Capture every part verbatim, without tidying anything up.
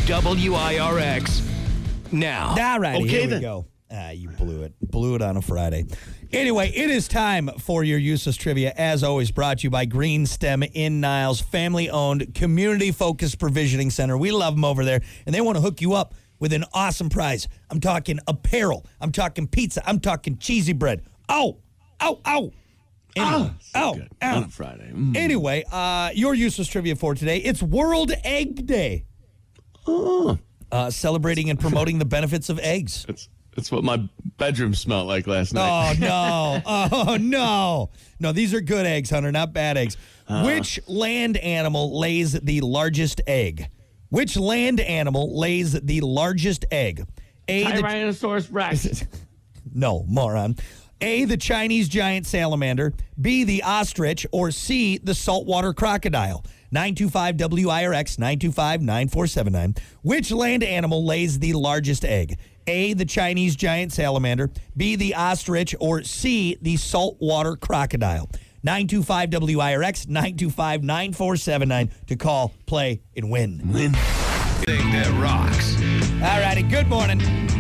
W I R X now. All right, Okay, here we then. go. Ah, you blew it. Blew it on a Friday. Anyway, it is time for your useless trivia, as always, brought to you by Green Stem in Niles, family-owned, community-focused provisioning center. We love them over there, and they want to hook you up with an awesome prize. I'm talking apparel. I'm talking pizza. I'm talking cheesy bread. Oh, oh, oh. Anyway, Ah, so oh, good. oh. On a Friday. Mm. Anyway, uh, your useless trivia for today, it's World Egg Day. Oh, Uh, celebrating and promoting the benefits of eggs. that's, that's what my bedroom smelled like last night. Oh, no. Oh, no. No, these are good eggs, Hunter, not bad eggs. Uh. Which land animal lays the largest egg? Which land animal lays the largest egg? A, the, Tyrannosaurus Rex. no, moron. A, the Chinese giant salamander, B, the ostrich, or C, the saltwater crocodile. nine two five W I R X, nine two five, nine four seven nine. Which land animal lays the largest egg? A, the Chinese giant salamander, B, the ostrich, or C, the saltwater crocodile. nine two five W I R X, nine two five, nine four seven nine to call, play, and win. Win. Thing that rocks. All righty, good morning.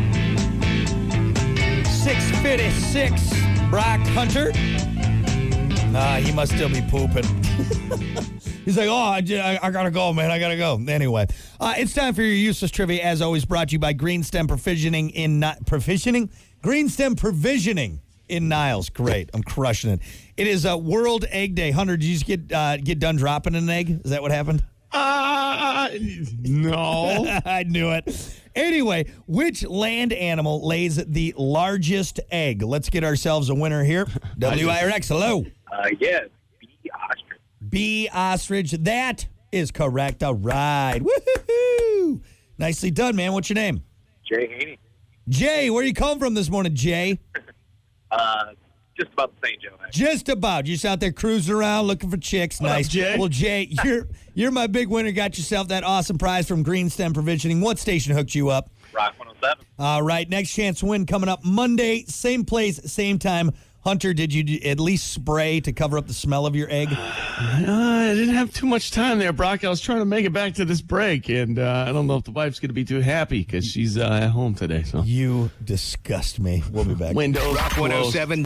six fifty-six, Brock Hunter. Uh, he must still be pooping. He's like, oh, I, j- I, I gotta go, man. I gotta go. Anyway, uh, it's time for your useless trivia, as always, brought to you by Green Stem Provisioning in Ni- Provisioning? Green Stem Provisioning in Niles. Great. I'm crushing it. It is uh, World Egg Day. Hunter, did you just get, uh, get done dropping an egg? Is that what happened? Uh, no. I knew it. Anyway, which land animal lays the largest egg? Let's get ourselves a winner here. W I R X, hello. Uh, yes, B. Ostrich. B, ostrich. That is correct. All right. Woo-hoo-hoo. Nicely done, man. What's your name? Jay Haney. Jay, where you come from this morning, Jay? Uh, just about the same, Joe. actually. Just about. You're just out there cruising around looking for chicks. What up, Nice. Jay? Well, Jay, you're you're my big winner. Got yourself that awesome prize from Green Stem Provisioning. What station hooked you up? Rock one oh seven. All right. Next chance to win coming up Monday. Same place, same time. Hunter, did you d- at least spray to cover up the smell of your egg? Uh, I didn't have too much time there, Brock. I was trying to make it back to this break, and uh, I don't know if the wife's going to be too happy because she's uh, at home today. So You disgust me. We'll be back. windows Rock closed. one oh seven